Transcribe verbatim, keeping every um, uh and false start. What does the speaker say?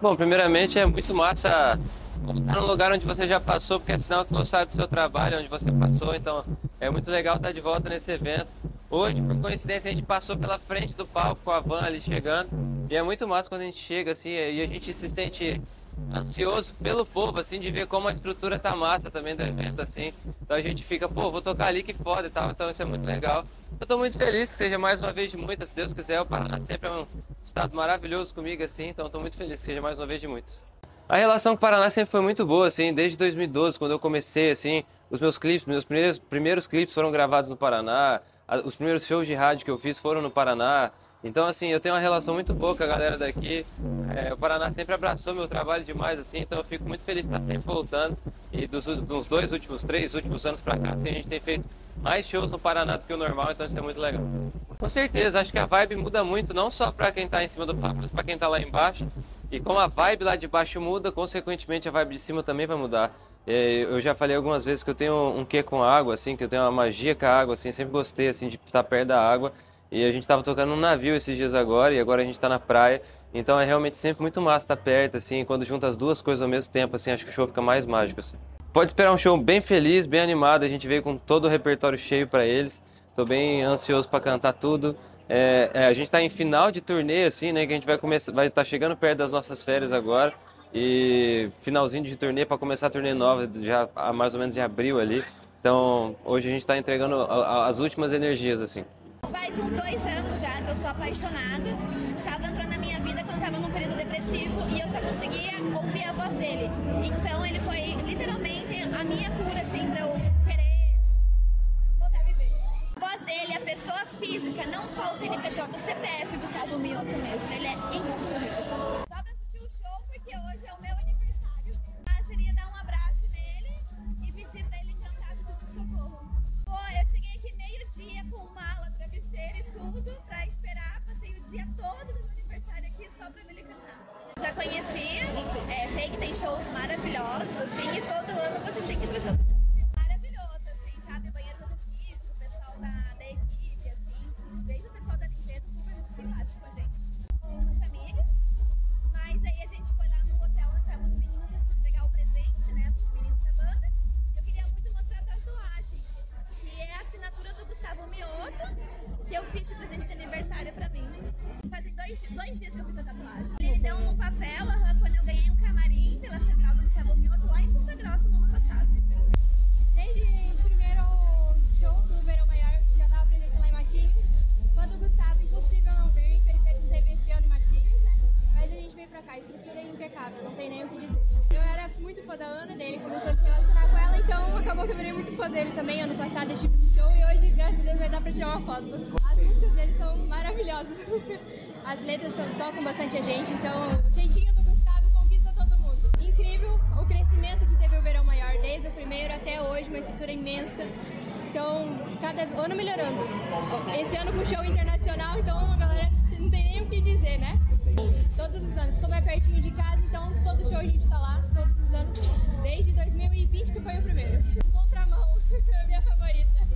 Bom, primeiramente é muito massa estar num lugar onde você já passou, porque é sinal que gostar do seu trabalho, onde você passou, então é muito legal estar de volta nesse evento. Hoje, por coincidência, a gente passou pela frente do palco com a van ali chegando, e é muito massa quando a gente chega assim, e a gente se sente ansioso pelo povo, assim, de ver como a estrutura tá massa também do evento, assim. Então a gente fica, pô, vou tocar ali, que foda e tal, então isso é muito legal. Eu tô muito feliz que seja mais uma vez de muitas, se Deus quiser, o Paraná sempre é um estado maravilhoso comigo, assim, então tô muito feliz que seja mais uma vez de muitas. A relação com o Paraná sempre foi muito boa, assim, desde dois mil e doze, quando eu comecei, assim, os meus clipes, meus primeiros, primeiros clipes foram gravados no Paraná, a- os primeiros shows de rádio que eu fiz foram no Paraná, então, assim, eu tenho uma relação muito boa com a galera daqui, é, o Paraná sempre abraçou meu trabalho demais, assim, então eu fico muito feliz de estar sempre voltando, e dos, dos dois últimos, três últimos anos pra cá, assim, a gente tem feito mais shows no Paraná do que o normal, então isso é muito legal. Com certeza, acho que a vibe muda muito, não só pra quem tá em cima do palco, mas pra quem tá lá embaixo. E como a vibe lá de baixo muda, consequentemente a vibe de cima também vai mudar. É, eu já falei algumas vezes que eu tenho um quê com a água, assim, que eu tenho uma magia com a água, assim, sempre gostei, assim, de estar perto da água. E a gente tava tocando num navio esses dias agora, e agora a gente tá na praia. Então é realmente sempre muito massa estar perto, assim, quando junta as duas coisas ao mesmo tempo, assim, acho que o show fica mais mágico, assim. Pode esperar um show bem feliz, bem animado, a gente veio com todo o repertório cheio pra eles. Tô bem ansioso pra cantar tudo. É, é, a gente tá em final de turnê, assim, né? Que a gente vai começar, vai estar chegando perto das nossas férias agora. E finalzinho de turnê para começar a turnê nova, já há mais ou menos em abril ali. Então, hoje a gente tá entregando a- a- as últimas energias, assim. Faz uns dois anos já que eu sou apaixonada. Gustavo entrou na minha vida quando eu tava num período depressivo e eu só conseguia ouvir a voz dele. Então ele foi literalmente a minha cura, assim, pra eu querer voltar a viver. A voz dele, a pessoa física, não só o C N P J, o C P F Gustavo Mioto mesmo, ele é inconfundível. Só pra assistir o show, porque hoje é o meu aniversário. Mas seria dar um abraço nele e pedir pra ele cantar tudo do socorro. Pô, eu cheguei aqui meio-dia com mala, travesseiro e tudo pra esperar. Passei o dia todo do meu aniversário aqui só pra ver ele cantar. Já conhecia, é, sei que tem shows maravilhosos, assim, e todo ano vocês têm que trazer um maravilhoso, assim, sabe? Banheiros acessíveis, o pessoal da, da equipe, assim, desde o pessoal da limpeza, super muito simpático com a gente. Umas amigas, mas aí a gente foi lá no hotel onde estavam os meninos pra gente pegar o presente, né, pros meninos da banda. Eu queria muito mostrar a tatuagem, que é a assinatura do Gustavo Mioto, que eu fiz de presente de aniversário pra mim. Fazem dois, dois dias que eu fiz a tatuagem. Ele deu um papel, aham, quando eu ganhei um camarim pela central do Gustavo Mioto lá em Ponta Grossa no ano passado. Desde o primeiro show do Verão Maior, já estava presente lá em Matinhos. Quando o Gustavo, impossível não vir, infelizmente não teve esse ano em Matinhos, né? Mas a gente veio pra cá, a estrutura é impecável, não tem nem o que dizer. Eu era muito fã da Ana, dele começou a se relacionar com ela, então acabou que eu virei muito fã dele também. Ano passado eu estive no show e hoje, graças a Deus, vai dar pra tirar uma foto. As músicas dele são maravilhosas. As letras são, tocam bastante a gente, então o jeitinho do Gustavo conquista todo mundo. Incrível o crescimento que teve o Verão Maior, desde o primeiro até hoje, uma estrutura imensa. Então, cada ano melhorando. Esse ano com show internacional, então a galera não tem nem o que dizer, né? Todos os anos, como é pertinho de casa, então todo show a gente tá lá, todos os anos, desde dois mil e vinte, que foi o primeiro. Contramão, a minha favorita.